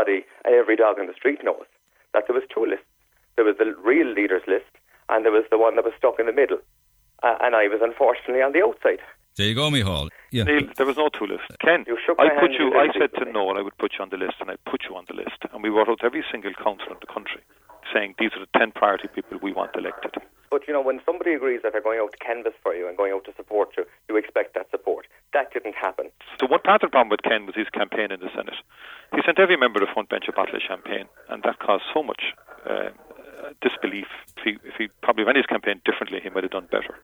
everybody and every dog in the street knows that there was two lists. There was the real leaders list, and there was the one that was stuck in the middle. And I was unfortunately on the outside. There you go, Micheál. Yeah. Neil, there was no two lists. Ken, I said to no, and I would put you on the list, and I put you on the list. And we wrote out every single councillor in the country saying these are the 10 priority people we want elected. But, when somebody agrees that they're going out to canvass for you and going out to support you, you expect that support. That didn't happen. So one part of the problem with Ken was his campaign in the Senate. He sent every member of the front bench a bottle of champagne, and that caused so much disbelief. If he probably ran his campaign differently, he might have done better.